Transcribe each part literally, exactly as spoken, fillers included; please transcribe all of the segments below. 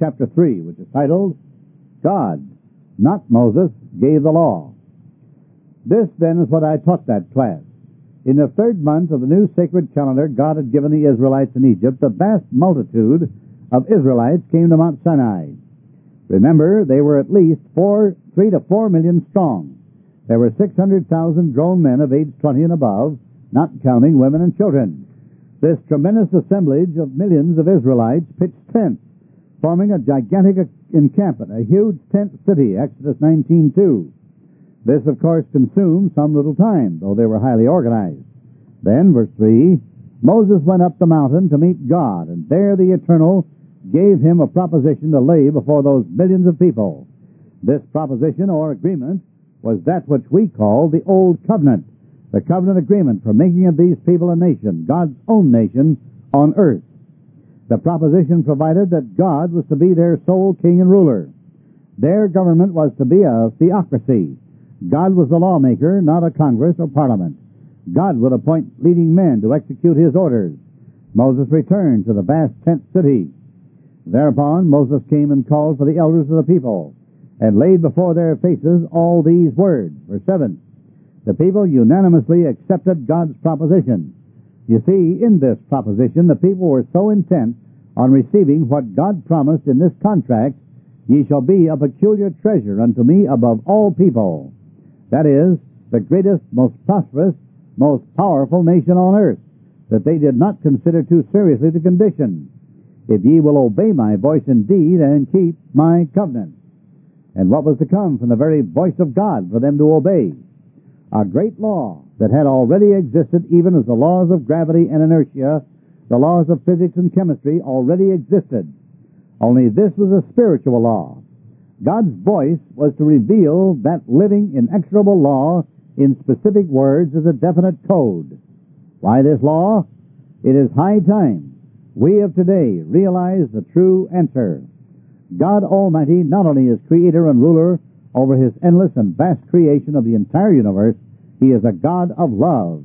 chapter three, which is titled, God, not Moses, gave the law. This, then, is what I taught that class. In the third month of the new sacred calendar, God had given the Israelites in Egypt. A vast multitude of Israelites came to Mount Sinai. Remember, they were at least four, three to four million strong. There were six hundred thousand grown men of age twenty and above, not counting women and children. This tremendous assemblage of millions of Israelites pitched tents, forming a gigantic encampment, a huge tent city, Exodus nineteen two. This, of course, consumed some little time, though they were highly organized. Then, verse three, Moses went up the mountain to meet God, and there the Eternal gave him a proposition to lay before those millions of people. This proposition, or agreement, was that which we call the Old Covenant, the covenant agreement for making of these people a nation, God's own nation on earth. The proposition provided that God was to be their sole king and ruler. Their government was to be a theocracy. God was the lawmaker, not a Congress or Parliament. God would appoint leading men to execute his orders. Moses returned to the vast tent city. Thereupon Moses came and called for the elders of the people, and laid before their faces all these words. Verse seven, the people unanimously accepted God's proposition. You see, in this proposition, the people were so intent on receiving what God promised in this contract, ye shall be a peculiar treasure unto me above all people. That is, the greatest, most prosperous, most powerful nation on earth, that they did not consider too seriously the condition. If ye will obey my voice indeed and keep my covenant. And what was to come from the very voice of God for them to obey? A great law that had already existed, even as the laws of gravity and inertia, the laws of physics and chemistry already existed. Only this was a spiritual law. God's voice was to reveal that living, inexorable law in specific words as a definite code. Why this law? It is high time we of today realize the true answer. God Almighty not only is creator and ruler over his endless and vast creation of the entire universe, he is a God of love.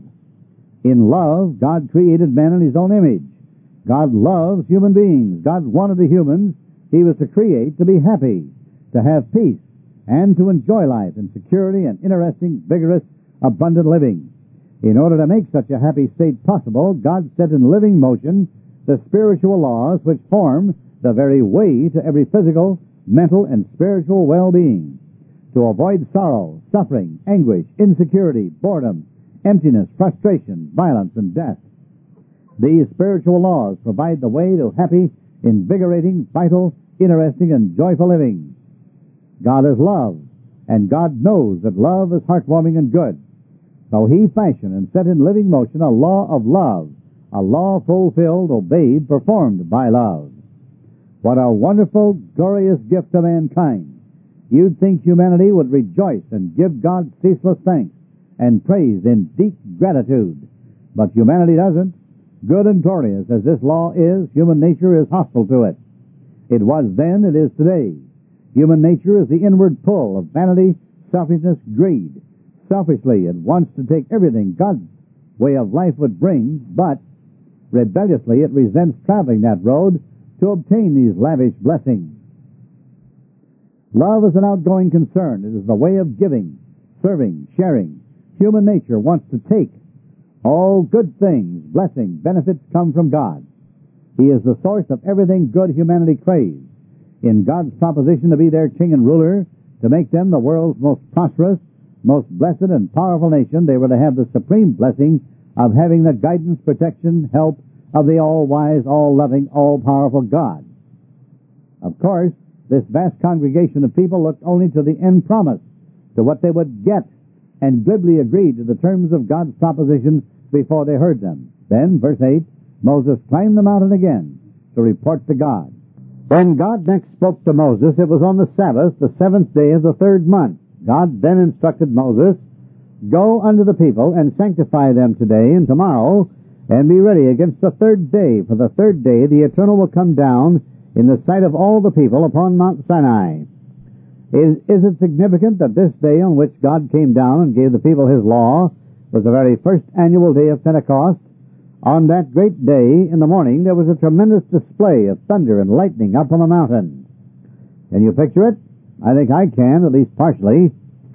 In love, God created man in his own image. God loves human beings. God wanted the humans he was to create to be happy, to have peace, and to enjoy life in security and interesting, vigorous, abundant living. In order to make such a happy state possible, God set in living motion the spiritual laws which form the very way to every physical, mental, and spiritual well-being. To avoid sorrow, suffering, anguish, insecurity, boredom, emptiness, frustration, violence, and death. These spiritual laws provide the way to happy, invigorating, vital, interesting, and joyful living. God is love, and God knows that love is heartwarming and good. So he fashioned and set in living motion a law of love, a law fulfilled, obeyed, performed by love. What a wonderful, glorious gift to mankind. You'd think humanity would rejoice and give God ceaseless thanks and praise in deep gratitude. But humanity doesn't. Good and glorious as this law is, human nature is hostile to it. It was then, it is today. Human nature is the inward pull of vanity, selfishness, greed. Selfishly, it wants to take everything God's way of life would bring, but rebelliously it resents traveling that road to obtain these lavish blessings. Love is an outgoing concern. It is the way of giving, serving, sharing. Human nature wants to take. All good things, blessings, benefits come from God. He is the source of everything good humanity craves. In God's proposition to be their king and ruler, to make them the world's most prosperous, most blessed and powerful nation, they were to have the supreme blessing of having the guidance, protection, help of the all-wise, all-loving, all-powerful God. Of course, this vast congregation of people looked only to the end promise, to what they would get, and glibly agreed to the terms of God's proposition before they heard them. Then, verse eight, Moses climbed the mountain again to report to God. When God next spoke to Moses, it was on the Sabbath, the seventh day of the third month. God then instructed Moses, Go unto the people and sanctify them today and tomorrow, and be ready against the third day. For the third day the Eternal will come down in the sight of all the people upon Mount Sinai. Is, is it significant that this day on which God came down and gave the people his law was the very first annual day of Pentecost? On that great day in the morning there was a tremendous display of thunder and lightning up on the mountain. Can you picture it? I think I can, at least partially.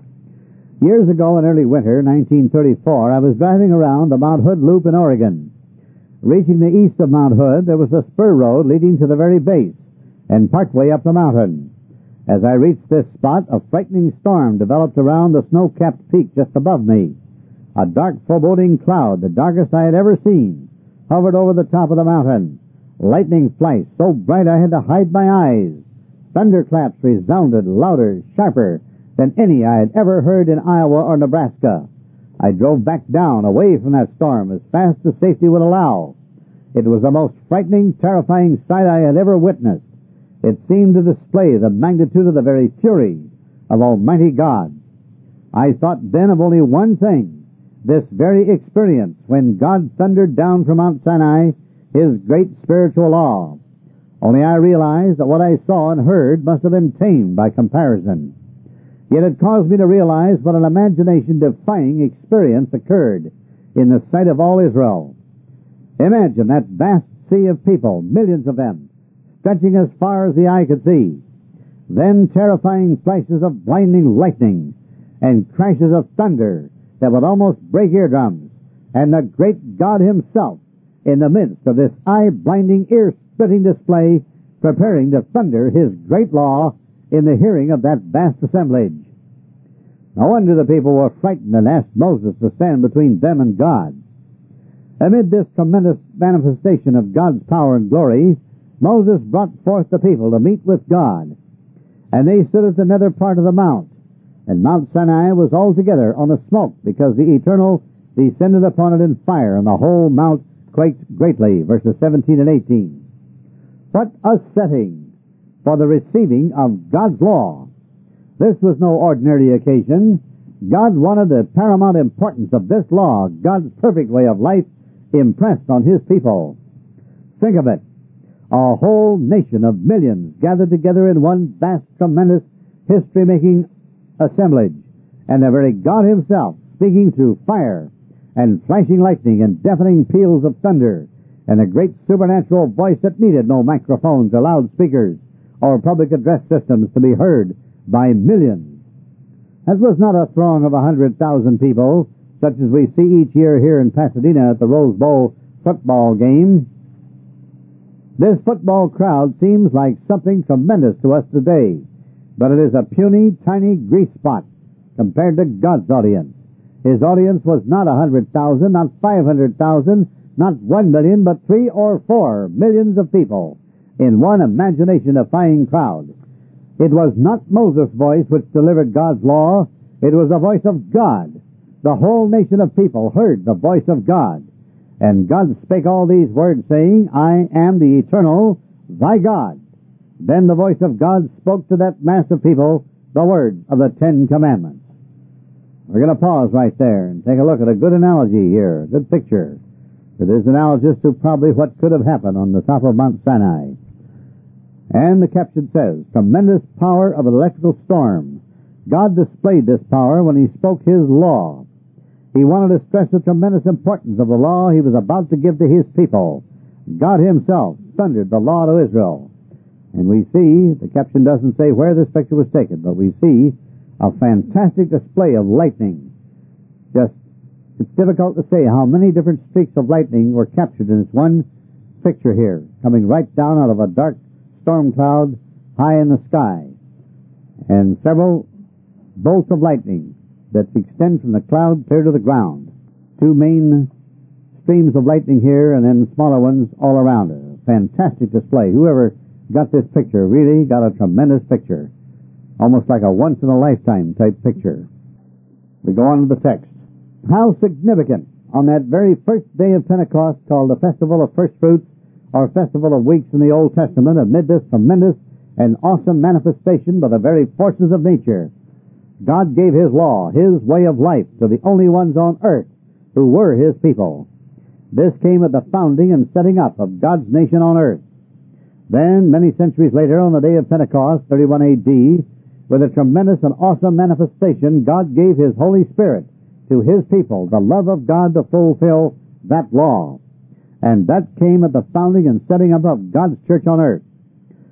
Years ago in early winter, nineteen thirty-four, I was driving around the Mount Hood Loop in Oregon. Reaching the east of Mount Hood, there was a spur road leading to the very base and partway up the mountain. As I reached this spot, a frightening storm developed around the snow-capped peak just above me. A dark, foreboding cloud, the darkest I had ever seen, hovered over the top of the mountain. Lightning flashed so bright I had to hide my eyes. Thunderclaps resounded louder, sharper than any I had ever heard in Iowa or Nebraska. I drove back down, away from that storm, as fast as safety would allow. It was the most frightening, terrifying sight I had ever witnessed. It seemed to display the magnitude of the very fury of Almighty God. I thought then of only one thing, this very experience when God thundered down from Mount Sinai His great spiritual law. Only I realized that what I saw and heard must have been tame by comparison. Yet it caused me to realize what an imagination-defying experience occurred in the sight of all Israel. Imagine that vast sea of people, millions of them, stretching as far as the eye could see. Then terrifying flashes of blinding lightning and crashes of thunder that would almost break eardrums, and the great God Himself in the midst of this eye-blinding, ear-splitting display, preparing to thunder His great law in the hearing of that vast assemblage. No wonder the people were frightened and asked Moses to stand between them and God. Amid this tremendous manifestation of God's power and glory, Moses brought forth the people to meet with God, and they stood at the nether part of the mount, and Mount Sinai was altogether on the smoke, because the Eternal descended upon it in fire, and the whole mount quaked greatly, verses seventeen and eighteen. What a setting for the receiving of God's law! This was no ordinary occasion. God wanted the paramount importance of this law, God's perfect way of life, impressed on His people. Think of it. A whole nation of millions gathered together in one vast, tremendous, history-making assemblage, and the very God Himself speaking through fire and flashing lightning and deafening peals of thunder, and a great supernatural voice that needed no microphones or loudspeakers or public address systems to be heard by millions. That was not a throng of a hundred thousand people, such as we see each year here in Pasadena at the Rose Bowl football game. This football crowd seems like something tremendous to us today, but it is a puny, tiny grease spot compared to God's audience. His audience was not a hundred thousand, not five hundred thousand, not one million, but three or four millions of people in one imagination-defying crowd. It was not Moses' voice which delivered God's law. It was the voice of God. The whole nation of people heard the voice of God. And God spake all these words, saying, I am the Eternal, thy God. Then the voice of God spoke to that mass of people the word of the Ten Commandments. We're going to pause right there and take a look at a good analogy here, a good picture. It is analogous to probably what could have happened on the top of Mount Sinai. And the caption says, tremendous power of an electrical storm. God displayed this power when He spoke His law. He wanted to stress the tremendous importance of the law He was about to give to His people. God Himself thundered the law to Israel. And we see, the caption doesn't say where this picture was taken, but we see a fantastic display of lightning. Just, it's difficult to say how many different streaks of lightning were captured in this one picture here, coming right down out of a dark storm cloud high in the sky. And several bolts of lightning that extend from the cloud clear to the ground. Two main streams of lightning here, and then smaller ones all around it. A fantastic display. Whoever got this picture really got a tremendous picture. Almost like a once-in-a-lifetime type picture. We go on to the text. How significant on that very first day of Pentecost, called the Festival of First Fruits, or Festival of Weeks in the Old Testament, amid this tremendous and awesome manifestation by the very forces of nature, God gave His law, His way of life, to the only ones on earth who were His people. This came at the founding and setting up of God's nation on earth. Then, many centuries later, on the day of Pentecost, thirty-one A D, with a tremendous and awesome manifestation, God gave His Holy Spirit to His people, the love of God to fulfill that law. And that came at the founding and setting up of God's church on earth.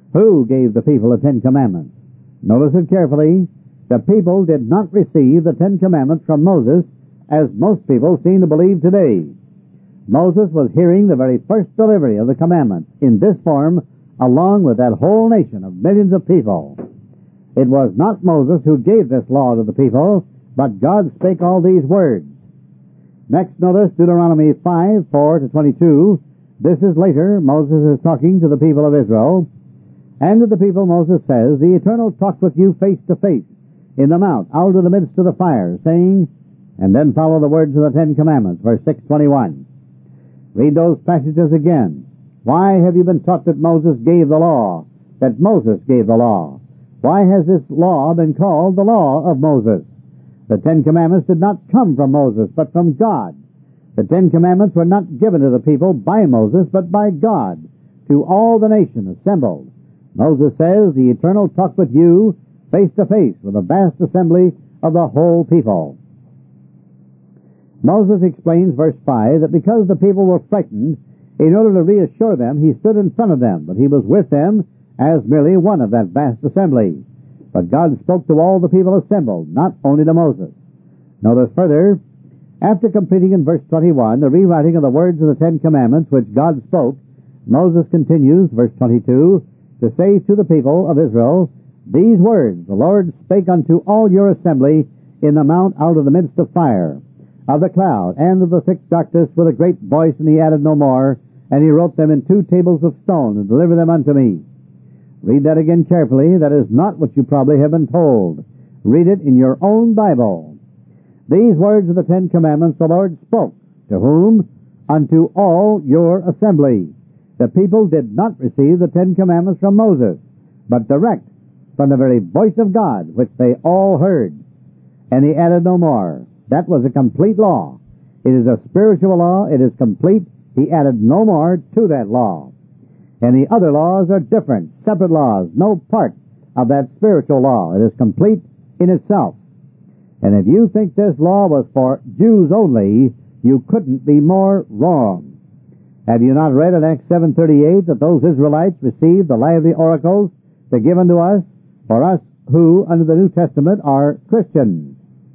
Who gave the people the Ten Commandments? Notice it carefully. The people did not receive the Ten Commandments from Moses, as most people seem to believe today. Moses was hearing the very first delivery of the commandments in this form, along with that whole nation of millions of people. It was not Moses who gave this law to the people, but God spake all these words. Next, notice Deuteronomy five, four to twenty-two. This is later. Moses is talking to the people of Israel. And to the people Moses says, The Eternal talked with you face to face in the mount, out of the midst of the fire, saying, and then follow the words of the Ten Commandments, verse six twenty-one. Read those passages again. Why have you been taught that Moses gave the law? That Moses gave the law? Why has this law been called the law of Moses? The Ten Commandments did not come from Moses, but from God. The Ten Commandments were not given to the people by Moses, but by God, to all the nation assembled. Moses says, The Eternal talked with you face to face with a vast assembly of the whole people. Moses explains, verse five, that because the people were frightened, in order to reassure them, he stood in front of them, but he was with them as merely one of that vast assembly. But God spoke to all the people assembled, not only to Moses. Notice further, after completing in verse twenty-one the rewriting of the words of the Ten Commandments which God spoke, Moses continues, verse twenty-two, to say to the people of Israel, These words the Lord spake unto all your assembly in the mount out of the midst of fire, of the cloud, and of the thick darkness with a great voice, and he added no more, and he wrote them in two tables of stone, and delivered them unto me. Read that again carefully. That is not what you probably have been told. Read it in your own Bible. These words of the Ten Commandments the Lord spoke. To whom? Unto all your assembly. The people did not receive the Ten Commandments from Moses, but direct from the very voice of God, which they all heard. And he added no more. That was a complete law. It is a spiritual law. It is complete. He added no more to that law. And the other laws are different, separate laws, no part of that spiritual law. It is complete in itself. And if you think this law was for Jews only, you couldn't be more wrong. Have you not read in Acts seven thirty-eight that those Israelites received the lively oracles that are given to us, for us who, under the New Testament, are Christians?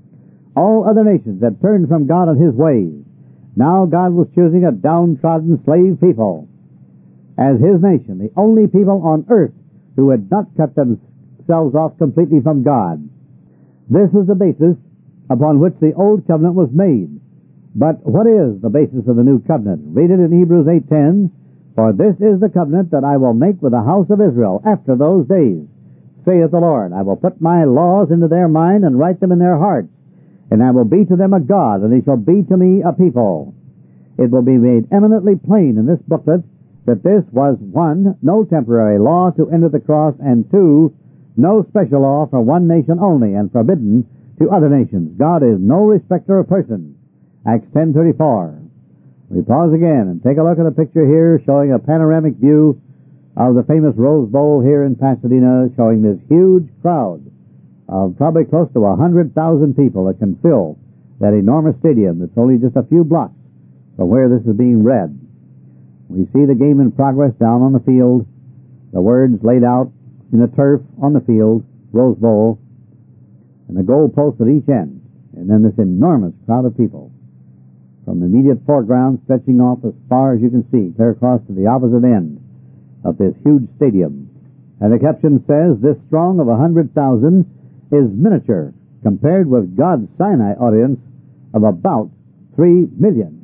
All other nations had turned from God and His ways. Now God was choosing a downtrodden slave people as His nation, the only people on earth who had not cut themselves off completely from God. This was the basis upon which the Old Covenant was made. But what is the basis of the New Covenant? Read it in Hebrews eight ten. For this is the covenant that I will make with the house of Israel after those days, saith the Lord. I will put my laws into their mind and write them in their hearts, and I will be to them a God, and they shall be to me a people. It will be made eminently plain in this booklet that this was, one, no temporary law to enter the cross, and two, no special law for one nation only, and forbidden to other nations. God is no respecter of persons. Acts ten thirty-four. We pause again and take a look at a picture here showing a panoramic view of the famous Rose Bowl here in Pasadena, showing this huge crowd of probably close to a hundred thousand people that can fill that enormous stadium that's only just a few blocks from where this is being read. We see the game in progress down on the field, the words laid out in the turf on the field, Rose Bowl, and the goal post at each end, and then this enormous crowd of people from the immediate foreground stretching off as far as you can see, clear across to the opposite end of this huge stadium. And the caption says, this throng of a hundred thousand is miniature compared with God's Sinai audience of about three million.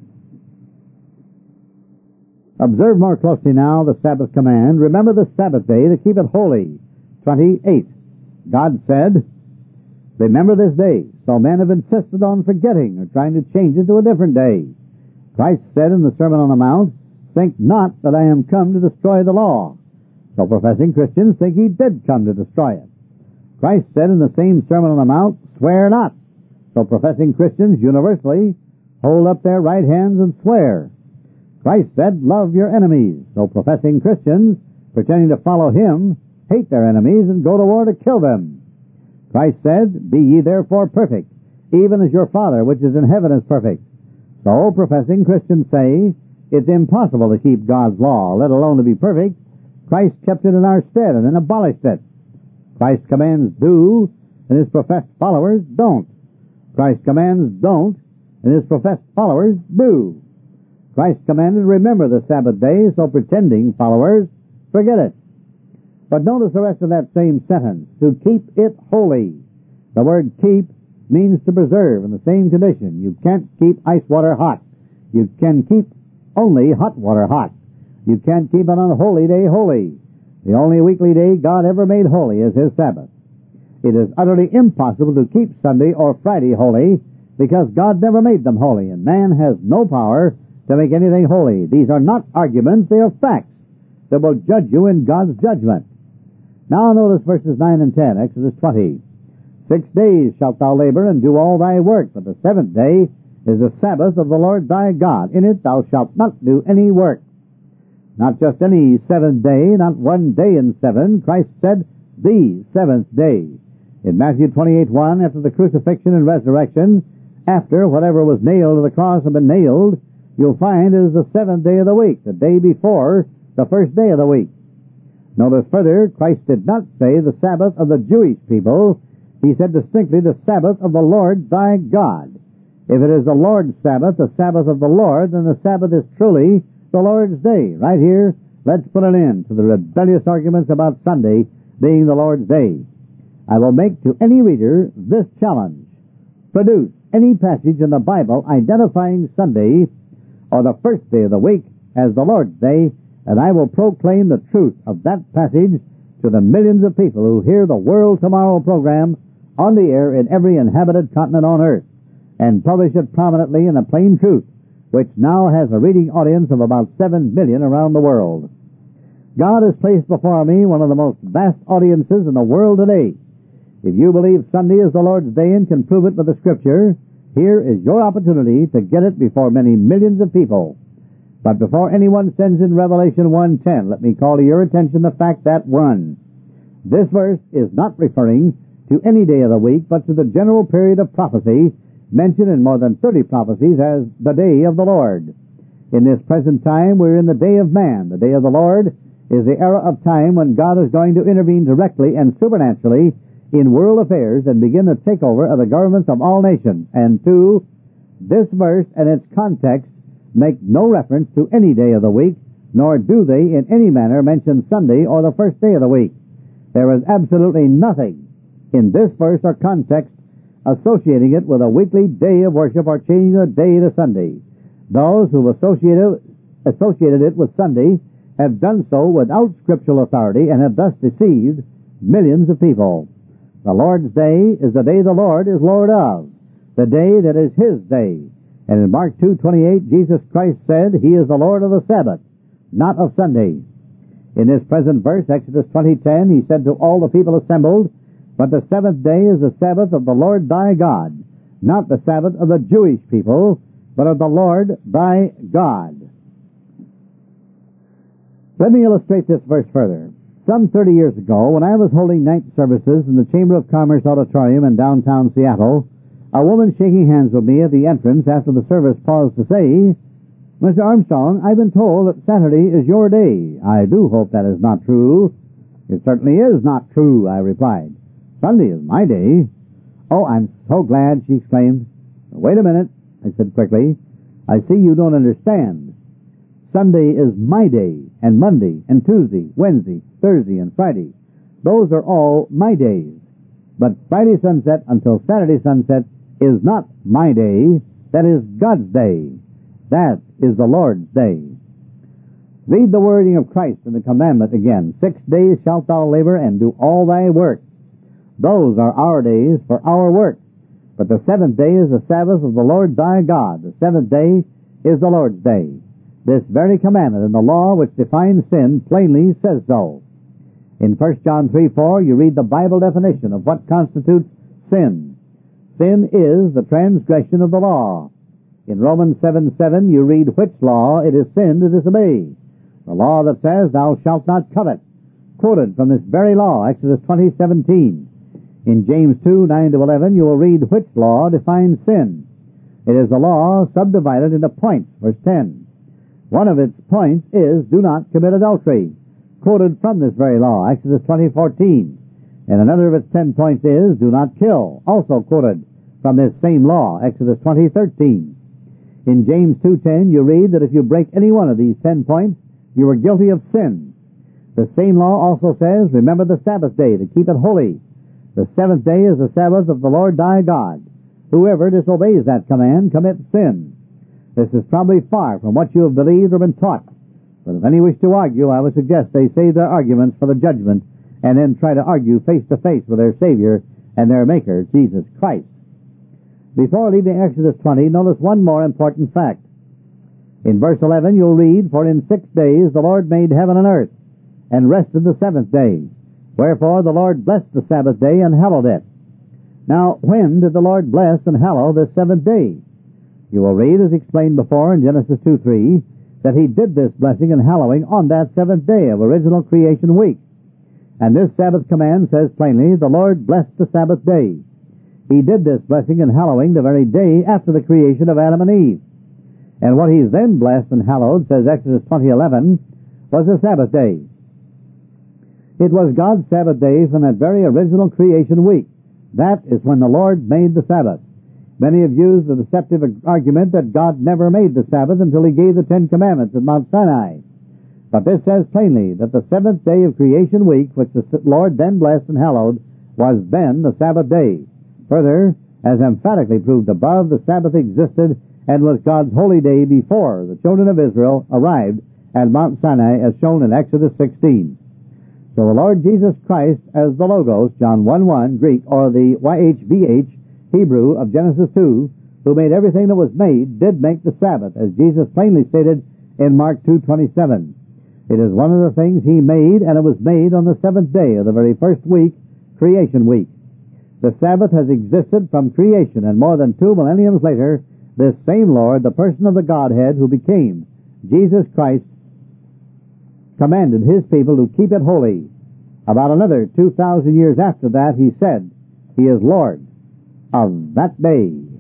Observe more closely now the Sabbath command. Remember the Sabbath day to keep it holy. twenty-eight. God said, remember this day. So men have insisted on forgetting or trying to change it to a different day. Christ said in the Sermon on the Mount, think not that I am come to destroy the law. So professing Christians think He did come to destroy it. Christ said in the same Sermon on the Mount, swear not. So professing Christians universally hold up their right hands and swear. Christ said, love your enemies. So professing Christians, pretending to follow Him, hate their enemies and go to war to kill them. Christ said, be ye therefore perfect, even as your Father which is in heaven is perfect. So professing Christians say, it's impossible to keep God's law, let alone to be perfect. Christ kept it in our stead and then abolished it. Christ's commands do, and his professed followers don't. Christ's commands don't, and his professed followers do. Christ commanded, remember the Sabbath day, so pretending followers forget it. But notice the rest of that same sentence, to keep it holy. The word keep means to preserve in the same condition. You can't keep ice water hot. You can keep only hot water hot. You can't keep an unholy day holy. The only weekly day God ever made holy is his Sabbath. It is utterly impossible to keep Sunday or Friday holy because God never made them holy, and man has no power to make anything holy. These are not arguments, they are facts that will judge you in God's judgment. Now notice verses nine and ten, Exodus twenty. Six days shalt thou labor and do all thy work, but the seventh day is the Sabbath of the Lord thy God. In it thou shalt not do any work. Not just any seventh day, not one day in seven. Christ said, the seventh day. In Matthew twenty-eight one, after the crucifixion and resurrection, after whatever was nailed to the cross had been nailed, you'll find it is the seventh day of the week, the day before the first day of the week. Notice further, Christ did not say the Sabbath of the Jewish people. He said distinctly the Sabbath of the Lord thy God. If it is the Lord's Sabbath, the Sabbath of the Lord, then the Sabbath is truly the Lord's day. Right here, let's put an end to the rebellious arguments about Sunday being the Lord's day. I will make to any reader this challenge. Produce any passage in the Bible identifying Sunday or the first day of the week as the Lord's day, and I will proclaim the truth of that passage to the millions of people who hear the World Tomorrow program on the air in every inhabited continent on earth, and publish it prominently in a plain truth, which now has a reading audience of about seven million around the world. God has placed before me one of the most vast audiences in the world today. If you believe Sunday is the Lord's day and can prove it with the Scripture, here is your opportunity to get it before many millions of people. But before anyone sends in Revelation one ten, let me call to your attention the fact that, one, this verse is not referring to any day of the week, but to the general period of prophecy mentioned in more than thirty prophecies as the day of the Lord. In this present time, we're in the day of man. The day of the Lord is the era of time when God is going to intervene directly and supernaturally in world affairs and begin the takeover of the governments of all nations. And two, this verse and its context make no reference to any day of the week, nor do they in any manner mention Sunday or the first day of the week. There is absolutely nothing in this verse or context associating it with a weekly day of worship or changing the day to Sunday. Those who associated, associated it with Sunday have done so without scriptural authority and have thus deceived millions of people. The Lord's day is the day the Lord is Lord of, the day that is His day. And in Mark two twenty-eight, Jesus Christ said, He is the Lord of the Sabbath, not of Sunday. In this present verse, Exodus twenty ten, He said to all the people assembled, but the seventh day is the Sabbath of the Lord thy God, not the Sabbath of the Jewish people, but of the Lord thy God. Let me illustrate this verse further. Some thirty years ago, when I was holding night services in the Chamber of Commerce Auditorium in downtown Seattle, a woman shaking hands with me at the entrance after the service paused to say, Mister Armstrong, I've been told that Saturday is your day. I do hope that is not true. It certainly is not true, I replied. Sunday is my day. Oh, I'm so glad, she exclaimed. Wait a minute, I said quickly. I see you don't understand. Sunday is my day, and Monday, and Tuesday, Wednesday, Thursday, and Friday. Those are all my days. But Friday sunset until Saturday sunset is not my day. That is God's day. That is the Lord's day. Read the wording of Christ in the commandment again. Six days shalt thou labor and do all thy work. Those are our days for our work. But the seventh day is the Sabbath of the Lord thy God. The seventh day is the Lord's day. This very commandment in the law which defines sin plainly says so. In First John three four, you read the Bible definition of what constitutes sin. Sin is the transgression of the law. In Romans seven seven, you read which law it is sin to disobey. The law that says, thou shalt not covet. Quoted from this very law, Exodus twenty seventeen. In James two nine to eleven, you will read which law defines sin. It is a law subdivided into points, verse ten. One of its points is, do not commit adultery. quoted from this very law, Exodus twenty fourteen. And another of its ten points is, do not kill, also quoted from this same law, Exodus twenty thirteen. In James two ten, you read that if you break any one of these ten points, you are guilty of sin. The same law also says, remember the Sabbath day to keep it holy. The seventh day is the Sabbath of the Lord thy God. Whoever disobeys that command commits sin. This is probably far from what you have believed or been taught. But if any wish to argue, I would suggest they save their arguments for the judgment and then try to argue face to face with their Savior and their Maker, Jesus Christ. Before leaving Exodus twenty, notice one more important fact. In verse eleven, you'll read, for in six days the Lord made heaven and earth, and rested the seventh day. Wherefore the Lord blessed the Sabbath day and hallowed it. Now, when did the Lord bless and hallow this seventh day? You will read, as explained before in Genesis two three, that he did this blessing and hallowing on that seventh day of original creation week. And this Sabbath command says plainly, the Lord blessed the Sabbath day. He did this blessing and hallowing the very day after the creation of Adam and Eve. And what he's then blessed and hallowed, says Exodus twenty eleven, was the Sabbath day. It was God's Sabbath day from that very original creation week. That is when the Lord made the Sabbath. Many have used the deceptive argument that God never made the Sabbath until he gave the Ten Commandments at Mount Sinai. But this says plainly that the seventh day of creation week, which the Lord then blessed and hallowed, was then the Sabbath day. Further, as emphatically proved above, the Sabbath existed and was God's holy day before the children of Israel arrived at Mount Sinai, as shown in Exodus sixteen. So the Lord Jesus Christ, as the Logos, John one one, Greek, or the Y H V H, Hebrew, of Genesis two, who made everything that was made, did make the Sabbath, as Jesus plainly stated in Mark two twenty-seven. It is one of the things he made, and it was made on the seventh day of the very first week, creation week. The Sabbath has existed from creation, and more than two millenniums later, this same Lord, the person of the Godhead who became Jesus Christ, commanded his people to keep it holy. About another two thousand years after that, he said, he is Lord of that day.